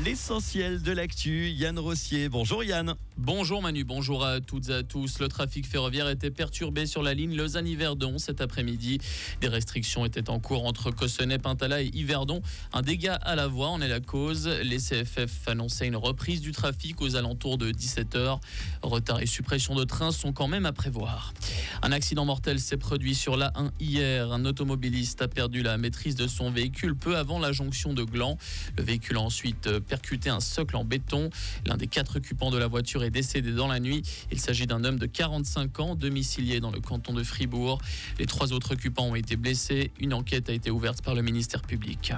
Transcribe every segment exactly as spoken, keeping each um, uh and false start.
L'essentiel de l'actu, Yann Rossier. Bonjour Yann. Bonjour Manu, bonjour à toutes et à tous. Le trafic ferroviaire était perturbé sur la ligne Lausanne-Yverdon cet après-midi. Des restrictions étaient en cours entre Cossonay, Pintala et Yverdon. Un dégât à la voie en est la cause. Les C F F annonçaient une reprise du trafic aux alentours de dix-sept heures. Retard et suppression de trains sont quand même à prévoir. Un accident mortel s'est produit sur l'A un hier. Un automobiliste a perdu la maîtrise de son véhicule peu avant la jonction de Gland. Le véhicule a ensuite percuté un socle en béton. L'un des quatre occupants de la voiture est décédé dans la nuit. Il s'agit d'un homme de quarante-cinq ans, domicilié dans le canton de Fribourg. Les trois autres occupants ont été blessés. Une enquête a été ouverte par le ministère public.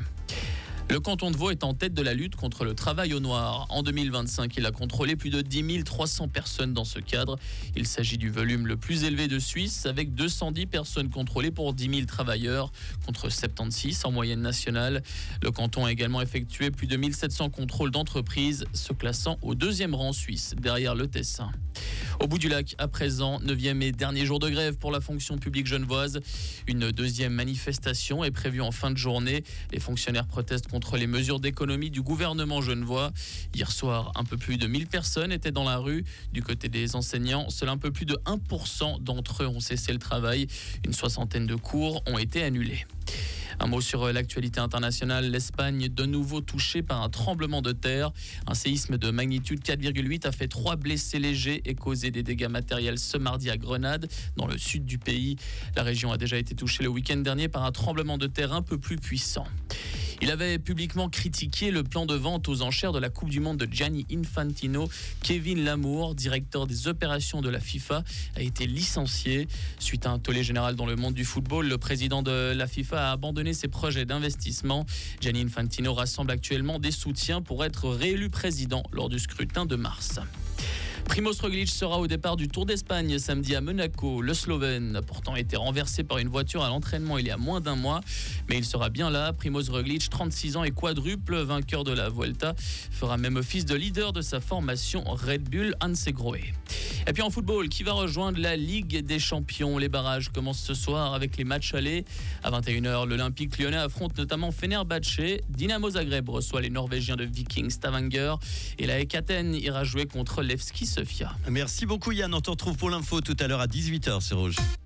Le canton de Vaud est en tête de la lutte contre le travail au noir. En deux mille vingt-cinq, il a contrôlé plus de dix mille trois cents personnes dans ce cadre. Il s'agit du volume le plus élevé de Suisse, avec deux cent dix personnes contrôlées pour dix mille travailleurs, contre soixante-seize en moyenne nationale. Le canton a également effectué plus de mille sept cents contrôles d'entreprises, se classant au deuxième rang suisse, derrière le Tessin. Au bout du lac, à présent, neuvième et dernier jour de grève pour la fonction publique genevoise. Une deuxième manifestation est prévue en fin de journée. Les fonctionnaires protestent contre les mesures d'économie du gouvernement genevois. Hier soir, un peu plus de mille personnes étaient dans la rue. Du côté des enseignants, seul un peu plus de un pour cent d'entre eux ont cessé le travail. Une soixantaine de cours ont été annulés. Un mot sur l'actualité internationale. L'Espagne, de nouveau touchée par un tremblement de terre. Un séisme de magnitude quatre virgule huit a fait trois blessés légers et causé des dégâts matériels ce mardi à Grenade, dans le sud du pays. La région a déjà été touchée le week-end dernier par un tremblement de terre un peu plus puissant. Il avait publiquement critiqué le plan de vente aux enchères de la Coupe du Monde de Gianni Infantino. Kevin Lamour, directeur des opérations de la FIFA, a été licencié. Suite à un tollé général dans le monde du football, le président de la FIFA a abandonné ses projets d'investissement. Gianni Infantino rassemble actuellement des soutiens pour être réélu président lors du scrutin de mars. Primoz Roglic sera au départ du Tour d'Espagne samedi à Monaco. Le Slovène a pourtant été renversé par une voiture à l'entraînement il y a moins d'un mois. Mais il sera bien là. Primoz Roglic, trente-six ans et quadruple vainqueur de la Vuelta, fera même office de leader de sa formation Red Bull Hansgrohe. Et puis en football, qui va rejoindre la Ligue des Champions? Les barrages commencent ce soir avec les matchs allés. À vingt et une heures, l'Olympique lyonnais affronte notamment Fenerbahçe. Dynamo Zagreb reçoit les Norvégiens de Viking Stavanger. Et la A E K Athènes ira jouer contre Levski Sofia. Merci beaucoup Yann, on te retrouve pour l'info tout à l'heure à dix-huit heures sur Rouge.